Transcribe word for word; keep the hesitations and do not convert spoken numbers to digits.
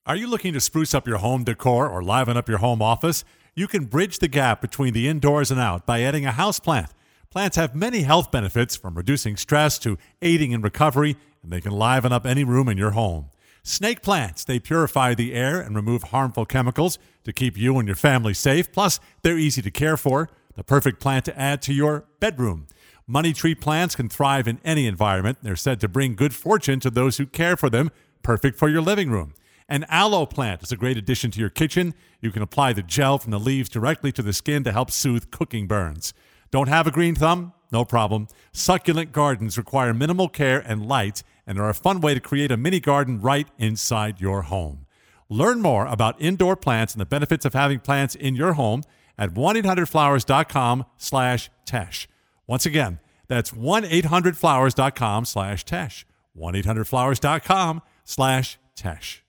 Are you looking to spruce up your home decor or liven up your home office? You can bridge the gap between the indoors and out by adding a houseplant. Plants have many health benefits, from reducing stress to aiding in recovery, and they can liven up any room in your home. Snake plants, they purify the air and remove harmful chemicals to keep you and your family safe. Plus, they're easy to care for, the perfect plant to add to your bedroom. Money tree plants can thrive in any environment. They're said to bring good fortune to those who care for them, perfect for your living room. An aloe plant is a great addition to your kitchen. You can apply the gel from the leaves directly to the skin to help soothe cooking burns. Don't have a green thumb? No problem. Succulent gardens require minimal care and light and are a fun way to create a mini garden right inside your home. Learn more about indoor plants and the benefits of having plants in your home at one eight hundred flowers dot com slash Tesh. Once again, that's one eight hundred flowers dot com slash Tesh. one eight hundred flowers dot com slash Tesh.